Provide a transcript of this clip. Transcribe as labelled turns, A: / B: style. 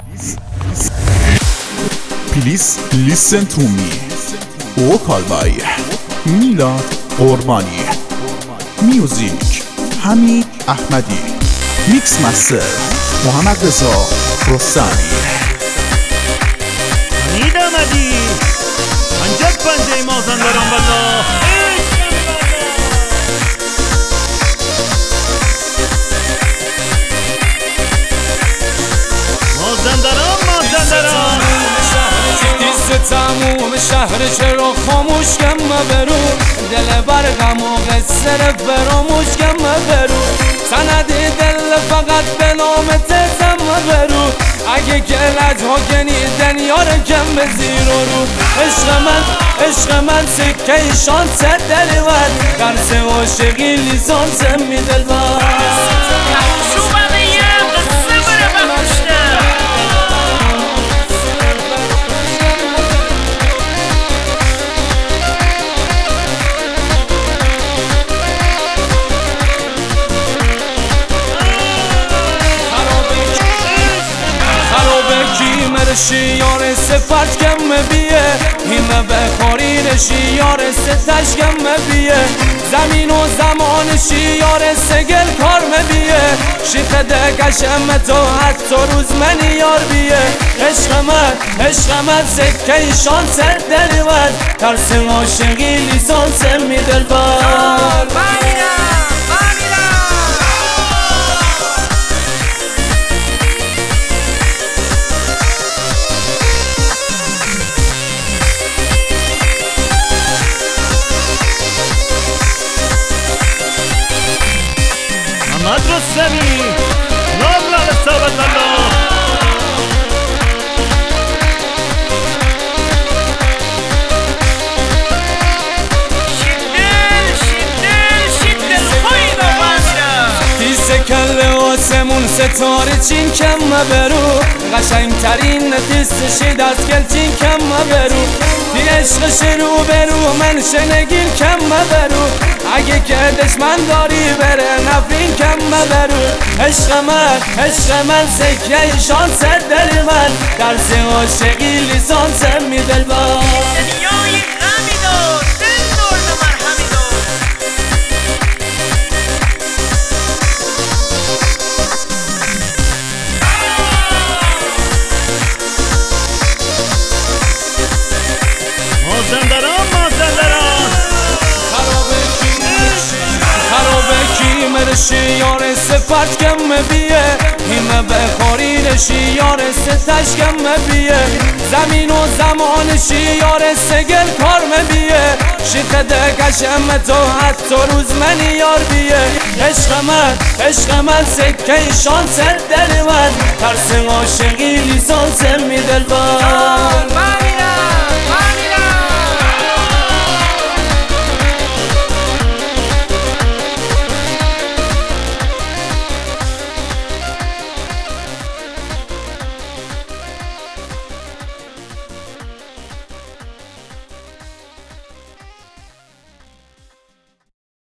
A: Please listen to me. Vocal by میلاد قربانی. میوزیک حمید احمدی. میکس مستر محمد رضا رستمی.
B: حمید احمدی پنجه مازندران بزا. مازندران
C: دیست تموم شهر چرا خاموش کم برو، دل برقم و قصر فراموش کم برو، سند دل فقط به نام تزم برو، اگه گلت ها گنیدن یار کم به زیر رو. عشق من سکه ایشان سر دلور، درس عاشقی لیسانس می دلور. شیار سفرت کم بیه، همه بخاری شیار ستش کم بیه، زمین و زمان شیار سگل کار بیه، شیخ دکشم تو حتی روز من یار بیه. عشق من سکه ایشان سر دلور، ترس عاشقی لیسانس می دلبر.
B: محمد رستمی نام ثابت الله.
C: کل آسمون ستاره چین کم برو، قشنگ ترین دیستشی دست گل چین کم برو، دی عشق شروع برو من شنگین کم برو، اگه کردش من داری بره نفرین کم برو. عشق من سکه ایشان سر دل من، درس عاشقی لیسانس می دلبر. شیار سفرت کم بیه، همه بخاری شیار ستش کم بیه، زمین و زمان شیار سگل کار بیه، شیخ دکشم تو حتی روز من یار بیه. عشق من سکه ایشان سر دلور، ترس عاشقی لیسانس می دلبر.